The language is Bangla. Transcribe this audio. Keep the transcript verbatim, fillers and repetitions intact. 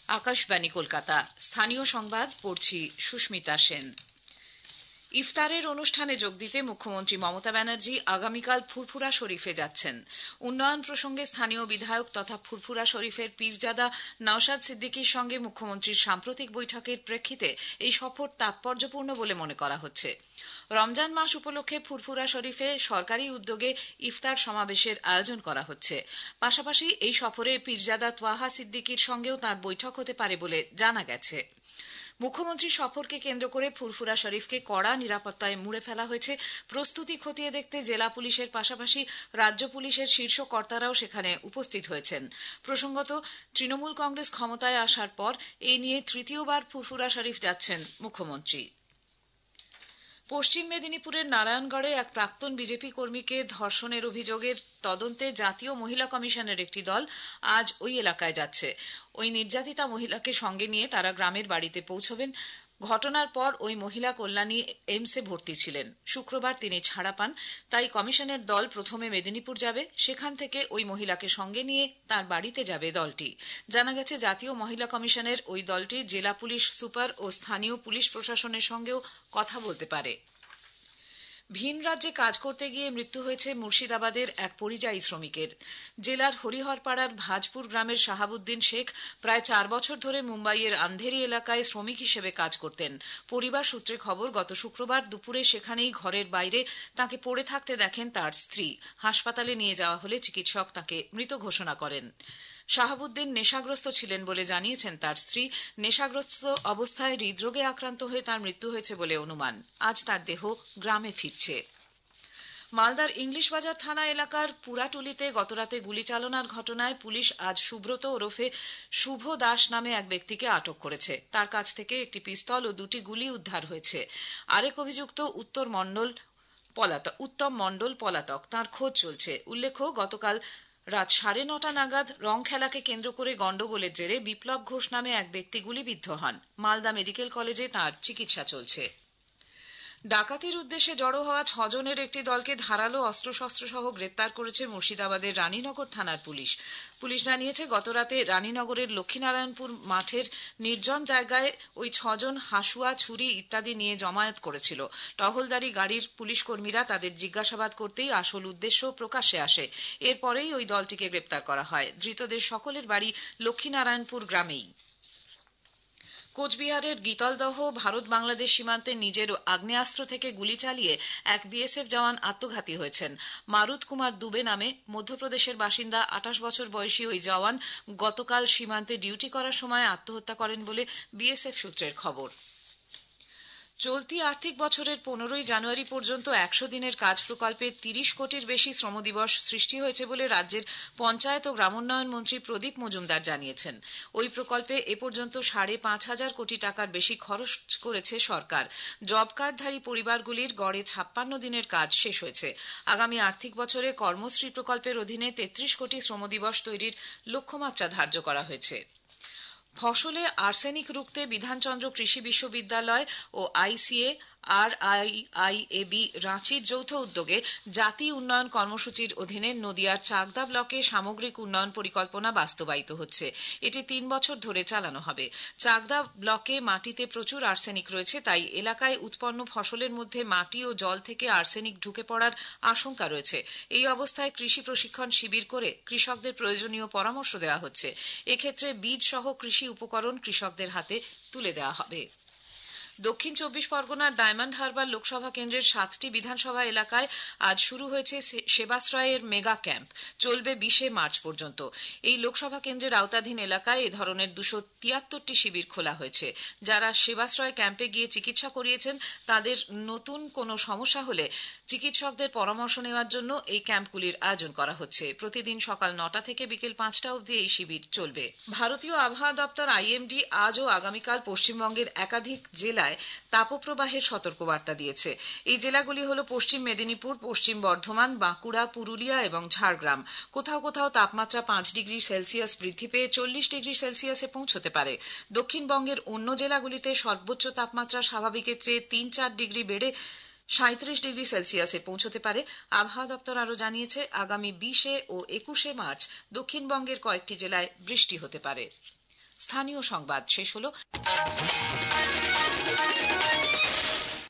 আকাশবাণী কলকাতা। স্থানীয় সংবাদ পড়ছি সুস্মিতা সেন। ইফতারের অনুষ্ঠানে যোগ দিতে মুখ্যমন্ত্রী মমতা ব্যানার্জি আগামীকাল ফুরফুরা শরীফে যাচ্ছেন। উন্নয়ন প্রসঙ্গে স্থানীয় বিধায়ক তথা ফুরফুরা শরীফের পীরজাদা নওশাদ সিদ্দিকীর সঙ্গে মুখ্যমন্ত্রীর সাম্প্রতিক বৈঠকের প্রেক্ষিতে এই সফর তাৎপর্যপূর্ণ বলে মনে করা হচ্ছে। রমজান মাস উপলক্ষে ফুরফুরা শরীফে সরকারি উদ্যোগে ইফতার সমাবেশের আয়োজন করা হচ্ছে। পাশাপাশি এই সফরে পীরজাদা তোয়াহা সিদ্দিকীর সঙ্গেও তাঁর বৈঠক হতে পারে বলে জানা গেছে। মুখ্যমন্ত্রীর সফরকে কেন্দ্র করে ফুরফুরা শরীফকে কড়া নিরাপত্তায় মুড়ে ফেলা হয়েছে। প্রস্তুতি খতিয়ে দেখতে জেলা পুলিশের পাশাপাশি রাজ্য পুলিশের শীর্ষ কর্তারাও সেখানে উপস্থিত হয়েছেন। প্রসঙ্গত, তৃণমূল কংগ্রেস ক্ষমতায় আসার পর এই নিয়ে তৃতীয়বার ফুরফুরা শরীফ যাচ্ছেন মুখ্যমন্ত্রী। পশ্চিম মেদিনীপুরের নারায়ণগড়ে এক প্রাক্তন বিজেপি কর্মীকে ধর্ষণের অভিযোগের তদন্তে জাতীয় মহিলা কমিশনের একটি দল আজ ওই এলাকায় যাচ্ছে। ওই নির্যাতিতা মহিলাকে সঙ্গে নিয়ে তারা গ্রামের বাড়িতে পৌঁছবেন। ঘটনার পর ওই মহিলা কল্যাণী এইমসে ভর্তি ছিলেন। শুক্রবার তিনি ছাড়া পান। তাই কমিশনের দল প্রথমে মেদিনীপুর যাবে, সেখান থেকে ওই মহিলাকে সঙ্গে নিয়ে তার বাড়িতে যাবে দলটি। জানা গেছে, জাতীয় মহিলা কমিশনের ওই দলটি জেলা পুলিশ সুপার ও স্থানীয় পুলিশ প্রশাসনের সঙ্গেও কথা বলতে পারে। ভিন রাজ্যে কাজ করতে গিয়ে মৃত্যু হয়েছে মুর্শিদাবাদের এক পরিযায়ী শ্রমিকের। জেলার হরিহরপাড়ার ভাজপুর গ্রামের শাহাবুদ্দিন শেখ প্রায় চার বছর ধরে মুম্বাইয়ের আন্ধেরি এলাকায় শ্রমিক হিসেবে কাজ করতেন। পরিবার সূত্রে খবর, গত শুক্রবার দুপুরে সেখানেই ঘরের বাইরে তাকে পড়ে থাকতে দেখেন তার স্ত্রী। হাসপাতালে নিয়ে যাওয়া হলে চিকিৎসক তাকে মৃত ঘোষণা করেন। শাহাবুদ্দিন নেশাগ্রস্ত ছিলেন বলে জানিয়েছেন তার স্ত্রী। নেশাগ্রস্ত অবস্থায় হৃদরোগে আক্রান্ত হয়ে তার মৃত্যু হয়েছে বলে অনুমান। আজ তার দেহ গ্রামে ফিরছে। মালদার ইংলিশ বাজার থানা এলাকার পুরাটুলিতে গতরাতে গুলি চালনার ঘটনায় পুলিশ আজ সুব্রত ওরফে শুভ দাস নামে এক ব্যক্তিকে আটক করেছে। তার কাছ থেকে একটি পিস্তল ও দুটি গুলি উদ্ধার হয়েছে। আরেক অভিযুক্ত উত্তর মণ্ডল পলাতক উত্তম মণ্ডল পলাতক, তাঁর খোঁজ চলছে। উল্লেখ্য, গতকাল রাত সাড়ে নটা নাগাদ রং খেলাকে কেন্দ্র করে গন্ডগোলের জেরে বিপ্লব ঘোষ নামে এক ব্যক্তি গুলিবিদ্ধ হন। মালদা মেডিকেল কলেজে তাঁর চিকিৎসা চলছে। ডাকাতির উদ্দেশ্যে জড়ো হওয়া ছজনের একটি দলকে ধারালো অস্ত্রশস্ত্র সহ গ্রেপ্তার করেছে মুর্শিদাবাদের রানীনগর থানার পুলিশ। পুলিশ জানিয়েছে, গতরাতে রানীনগরের লক্ষ্মীনারায়ণপুর মাঠের নির্জন জায়গায় ওই ছজন হাসুয়া, ছুরি ইত্যাদি নিয়ে জমায়েত করেছিল। টহলদারি গাড়ির পুলিশ কর্মীরা তাদের জিজ্ঞাসাবাদ করতেই আসল উদ্দেশ্য প্রকাশ্যে আসে। এরপরেই ওই দলটিকে গ্রেপ্তার করা হয়। ধৃতদের সকলের বাড়ি লক্ষ্মীনারায়ণপুর গ্রামেই। কোচবিহারের গীতলদহ ভারত বাংলাদেশ সীমান্তে নিজের আগ্নেয়াস্ত্র থেকে গুলি চালিয়ে এক বিএসএফ জওয়ান আত্মঘাতী হয়েছেন। মারুত কুমার দুবে নামে মধ্যপ্রদেশের বাসিন্দা আঠাশ বছর বয়সী ওই জওয়ান গতকাল সীমান্তে ডিউটি করার সময় আত্মহত্যা করেন বলে বিএসএফ সূত্রের খবর। চলতি আর্থিক বছরের পনেরোই জানুয়ারি পর্যন্ত একশো দিনের কাজ প্রকল্পে তিরিশ কোটির বেশি শ্রমদিবস সৃষ্টি হয়েছে বলে রাজ্যের পঞ্চায়েত ও গ্রামোন্নয়ন মন্ত্রী প্রদীপ মজুমদার জানিয়েছেন। ওই প্রকল্পে এ পর্যন্ত সাড়ে পাঁচ হাজার কোটি টাকার বেশি খরচ করেছে সরকার। জব কার্ডধারী পরিবারগুলির গড়ে ছাপ্পান্ন দিনের কাজ শেষ হয়েছে। আগামী আর্থিক বছরে কর্মশ্রী প্রকল্পের অধীনে তেত্রিশ কোটি শ্রমদিবস তৈরির লক্ষ্যমাত্রা ধার্য করা হয়েছে। ফসলে আর্সেনিক রুখতে বিধানচন্দ্র কৃষি বিশ্ববিদ্যালয় ও ICA R I I A B রাঁচির যৌথ উদ্যোগে জাতি উন্নয়ন কর্মসূচির অধীনে নদিয়ার চাকদা ব্লকে সামগ্রিক উন্নয়ন পরিকল্পনা বাস্তবায়িত হচ্ছে। এটি তিন বছর ধরে চালানো হবে। চাকদা ব্লকে মাটিতে প্রচুর আর্সেনিক রয়েছে, তাই এলাকায় উৎপন্ন ফসলের মধ্যে মাটি ও জল থেকে আর্সেনিক ঢুকে পড়ার আশঙ্কা রয়েছে। এই অবস্থায় কৃষি প্রশিক্ষণ শিবির করে কৃষকদের প্রয়োজনীয় পরামর্শ দেওয়া হচ্ছে। এক্ষেত্রে বীজ সহ কৃষি উপকরণ কৃষকদের হাতে তুলে দেওয়া হবে। দক্ষিণ চব্বিশ পরগনার ডায়মন্ড হারবার লোকসভা কেন্দ্রের সাতটি বিধানসভা এলাকায় আজ শুরু হয়েছে সেবাশ্রয়ের মেগা ক্যাম্প। চলবে বিশে মার্চ পর্যন্ত। এই লোকসভা কেন্দ্রের আওতাধীন এলাকায় এ ধরনের দুশো তিয়াত্তরটি শিবির খোলা হয়েছে। যারা সেবাশ্রয় ক্যাম্পে গিয়ে চিকিৎসা করিয়েছেন তাদের নতুন কোনো সমস্যা হলে চিকিৎসকদের পরামর্শ নেওয়ার জন্য এই ক্যাম্পগুলির আয়োজন করা হচ্ছে। প্রতিদিন সকাল নটা থেকে বিকেল পাঁচটা অবধি এই শিবির চলবে। ভারতীয় আবহাওয়া দপ্তর আইএমডি আজ ও আগামীকাল পশ্চিমবঙ্গের একাধিক জেলায় তাপপ্রবাহের সতর্কবার্তা দিয়েছে। এই জেলাগুলি হল পশ্চিম মেদিনীপুর, পশ্চিম বর্ধমান, বাঁকুড়া, পুরুলিয়া এবং ঝাড়গ্রাম। কোথাও কোথাও তাপমাত্রা পাঁচ ডিগ্রি সেলসিয়াস বৃদ্ধি পেয়ে চল্লিশ ডিগ্রি সেলসিয়াসে পৌঁছতে পারে। দক্ষিণবঙ্গের অন্য জেলাগুলিতে সর্বোচ্চ তাপমাত্রা স্বাভাবিকের চেয়ে তিন চার ডিগ্রি বেড়ে সাঁত্রিশ ডিগ্রি সেলসিয়াসে পৌঁছতে পারে। আবহাওয়া দপ্তর আরও জানিয়েছে, আগামী বিশে ও একুশে মার্চ দক্ষিণবঙ্গের কয়েকটি জেলায় বৃষ্টি হতে পারে। স্থানীয় সংবাদ শেষ হলো।